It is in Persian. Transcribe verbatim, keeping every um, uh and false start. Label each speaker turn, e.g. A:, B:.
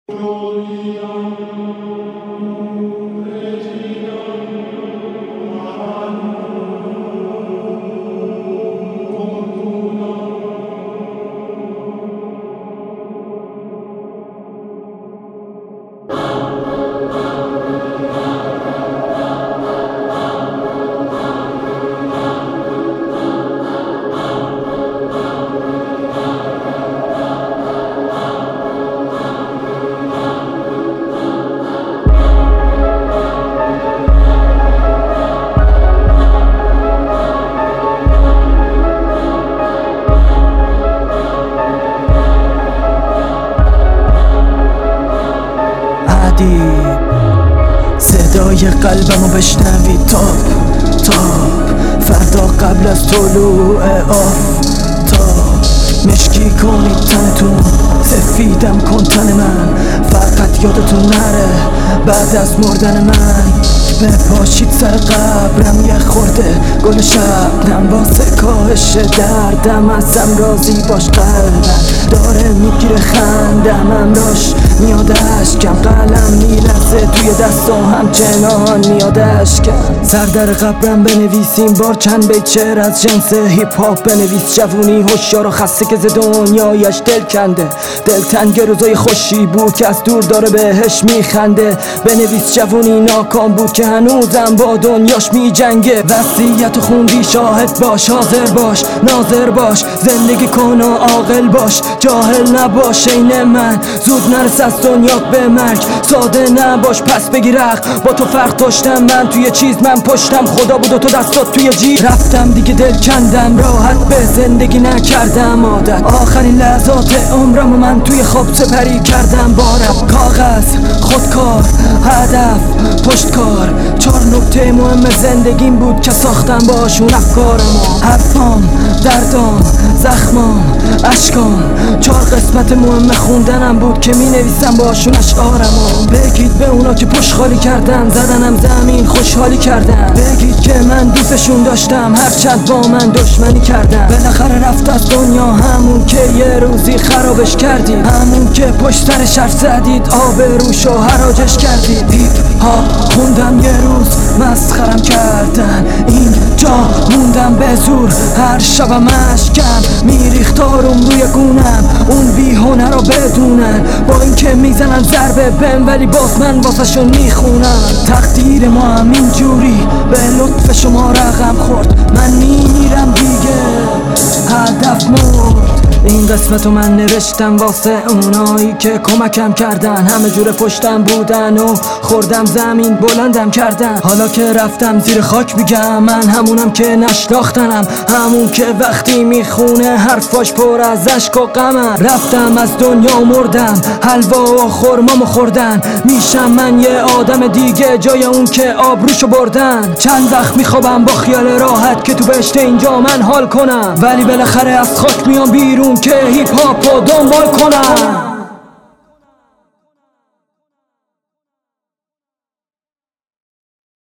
A: صدای قلبمو بشنوی تاب تاب فردا قبل از طلوع آفتاب مشکی کنید تنتون، سفیدم کن تن من، فقط یادتون نره بعد از مردن من بپاشید سر قبرم یه خورده گل شبنم واسه کاهش دردم ازم راضی باش. قلبم داره میگیره خندم امراش میاد اشکم، قلم میلرزه توی دستم همچنان میاد اشکم. سر در قبرم بنویسیم بار چند بیت شعر از جنس هیپ هاپ بنویس. جوونی هوشیار و خسته که ز دنیایش دل کنده، دلتنگ روزای خوشی بود که از دور داره بهش میخنده. بنویس جوونی ناکام بود که هنوزم با دنیاش میجنگه. وصیت خوندی شاهد باش، حاضر باش، ناظر باش، زندگی کن و عاقل باش، جاهل نباش عین من، زود نرس از دنیات به مرگ، ساده نباش پس بگیر حق. با تو فرق داشتم من توی چیز، من پشتم خدا بود و تو دستات توی جیب. رفتم دیگه دل کندم، راحت به زندگی نکردم عادت. آخرین لحظات عمرم و من توی خواب سپری کردم بارم. کاغذ، خودکار، هدف، پشتکار، چهار نکته مهم زندگیم بود که ساختم باشون افکارمو. حرفام، دردام، زخمام، اشکام، چهار قسمت مهم خوندنم بود که می نویسم باشون اشعارمو. بگید به اونا که پشت خالی کردن، زدنم زمین خوشحالی کردن. بگید که من دوستشون داشتم هرچند با من دشمنی کردن. بالاخره رفت از دنیا همون که یه روزی خرابش کردید، همون که پشت سرش حرف زدید آبروشو حراجش کردید. هیپ هاپ خوندم یه روز مسخرم کردن، این جا موندم به زور هر شبم اشکم میریخت آروم روی گونم. اون بیهونه رو بدونن با اینکه میزنن ضربه بهم ولی باز من واسه شون میخونم. تقدیر ما هم اینجوری به لطف شما رقم خورد، من میمیرم دیگه هدف مرد. این قسمتو من نوشتم واسه اونایی که کمکم کردن، همه جور پشتم بودن و خوردم زمین بلندم کردن. حالا که رفتم زیر خاک میگم من همونم که نشناختنم، همون که وقتی میخونه حرفاش پر از عشق و غمم. رفتم از دنیا مردم، حلوا و خرمامو خوردن، میشم من یه آدم دیگه جای اون که آبروشو بردن. چند وقت میخوابم با خیال راحت که تو بهشت اینجا من حال کنم، ولی بالاخره از خاک میام بیرون که هیپ هاپو دنبال کنم.